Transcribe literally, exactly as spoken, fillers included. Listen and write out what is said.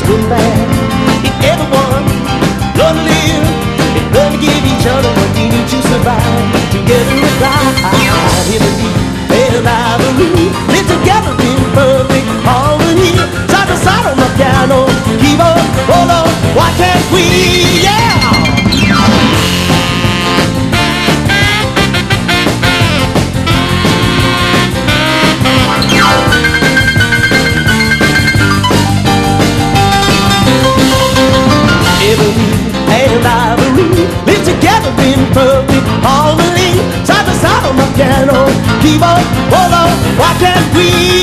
good man. If everyone learn to live and learn to give each other what they need to survive, together and fly, Hillary and Ivory live together in perfect harmony, side to side on the piano, keyboard, hold on, why can't we? Yeah! And Ivory live together in perfect harmony, side to side on the piano, keyboard, hold on, why can't we?